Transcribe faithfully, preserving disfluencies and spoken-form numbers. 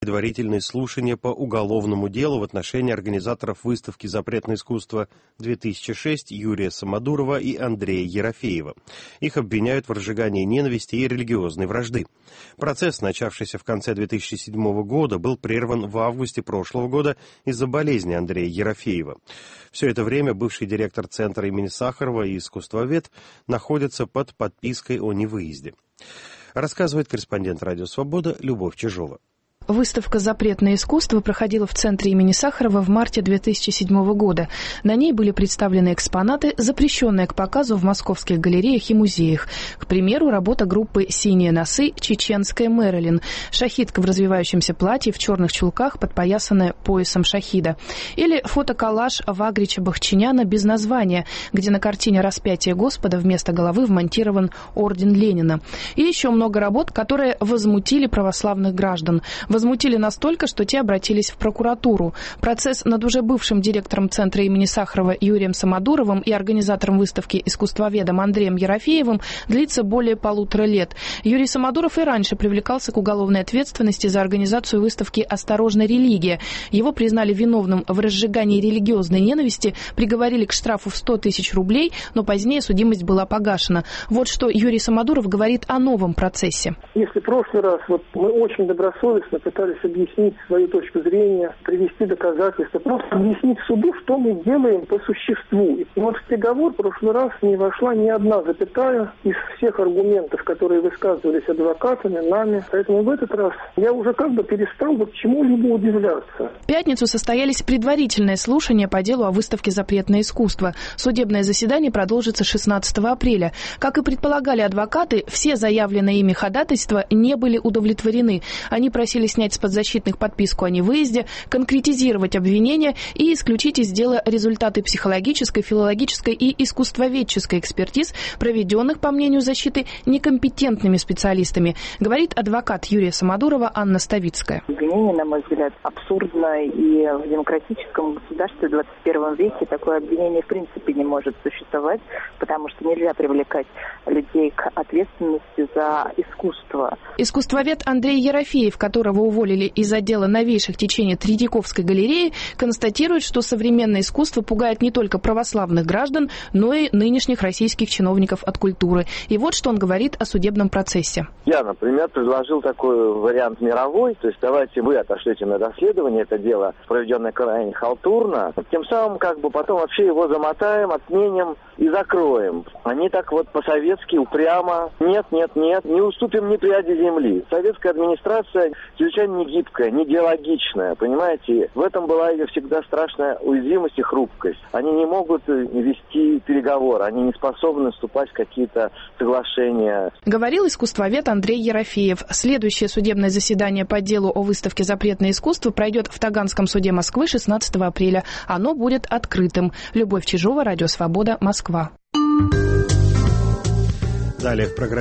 предварительные слушания по уголовному делу в отношении организаторов выставки «Запретное искусство-две тысячи шесть» Юрия Самодурова и Андрея Ерофеева. Их обвиняют в разжигании ненависти и религиозной вражды. Процесс, начавшийся в конце две тысячи седьмого года, был прерван в августе прошлого года из-за болезни Андрея Ерофеева. Все это время бывший директор Центра имени Сахарова и искусствовед находится под подпиской о невыезде. Рассказывает корреспондент «Радио Свобода» Любовь Чижова. Выставка «Запретное искусство» проходила в Центре имени Сахарова в марте две тысячи седьмого года. На ней были представлены экспонаты, запрещенные к показу в московских галереях и музеях. К примеру, работа группы «Синие носы» «Чеченская Мэрилин», шахидка в развивающемся платье в черных чулках, подпоясанная поясом шахида. Или фотоколлаж Вагрича Бахчиняна «Без названия», где на картине «Распятие Господа» вместо головы вмонтирован орден Ленина. И еще много работ, которые возмутили православных граждан. Возмутили настолько, что те обратились в прокуратуру. Процесс над уже бывшим директором Центра имени Сахарова Юрием Самодуровым и организатором выставки искусствоведом Андреем Ерофеевым длится более полутора лет. Юрий Самодуров и раньше привлекался к уголовной ответственности за организацию выставки «Осторожно, религия». Его признали виновным в разжигании религиозной ненависти, приговорили к штрафу в сто тысяч рублей, но позднее судимость была погашена. Вот что Юрий Самодуров говорит о новом процессе. Если в прошлый раз вот, мы очень добросовестно пытались объяснить свою точку зрения, привести доказательства, просто объяснить суду, что мы делаем по существу. И вот в приговор в прошлый раз не вошла ни одна запятая из всех аргументов, которые высказывались адвокатами, нами. Поэтому в этот раз я уже как бы перестал вот чему-либо удивляться. В пятницу состоялись предварительные слушания по делу о выставке «Запретное искусство». Судебное заседание продолжится шестнадцатого апреля. Как и предполагали адвокаты, все заявленные ими ходатайства не были удовлетворены. Они просили снять с подзащитных подписку о невыезде, конкретизировать обвинения и исключить из дела результаты психологической, филологической и искусствоведческой экспертиз, проведенных, по мнению защиты, некомпетентными специалистами, говорит адвокат Юрия Самодурова Анна Ставицкая. Обвинение, на мой взгляд, абсурдно, и в демократическом государстве в двадцать первом веке такое обвинение в принципе не может существовать, потому что нельзя привлекать людей к ответственности за искусство. Искусствовед Андрей Ерофеев, которого уволили из отдела новейших течений Третьяковской галереи, констатирует, что современное искусство пугает не только православных граждан, но и нынешних российских чиновников от культуры. И вот что он говорит о судебном процессе. Я, например, предложил такой вариант мировой, то есть давайте вы отошлете на доследование это дело, проведенное крайне халтурно, тем самым как бы потом вообще его замотаем, отменим и закроем. Они так вот по-советски упрямо, нет, нет, нет, не уступим ни пряди земли. Советская администрация чрезвычайно не гибкая, не диалогичная, понимаете? В этом была ее всегда страшная уязвимость и хрупкость. Они не могут вести переговоры, они не способны вступать в какие-то соглашения. Говорил искусствовед Андрей Ерофеев. Следующее судебное заседание по делу о выставке «Запретное искусство» пройдет в Таганском суде Москвы шестнадцатого апреля. Оно будет открытым. Любовь Чижова, Радио Свобода, Москва. Далее в программе